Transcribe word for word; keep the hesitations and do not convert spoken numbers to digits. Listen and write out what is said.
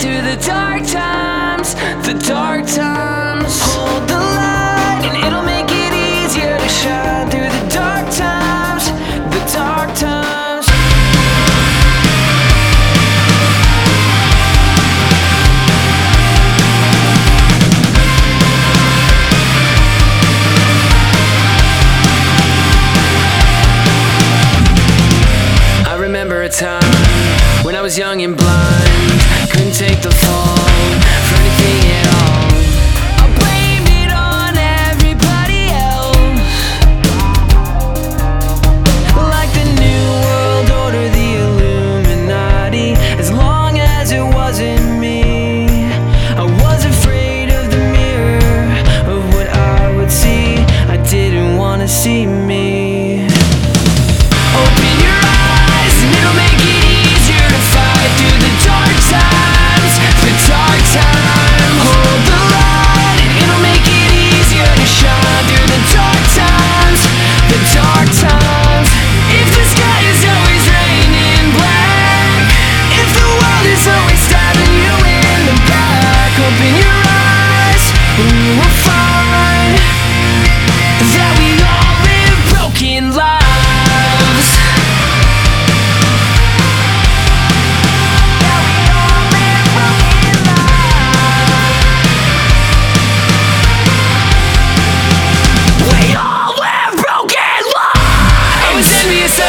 through the dark times, the dark times. Hold the light and it'll make it easier to shine through the dark times, the dark times. I remember a time when I was young and blind, couldn't take the fall for anything at all. I blamed it on everybody else, like the New World Order, the Illuminati. As long as it wasn't me, I was afraid of the mirror, of what I would see. I didn't want to see me. Open your eyes and it'll make it easier to fight through the dark times, the dark times. Hold the light and it'll make it easier to shine through the dark times, the dark times. If the sky is always raining black, if the world is always stabbing you in the back, open your eyes and you will find that we all live broken lives. I was envious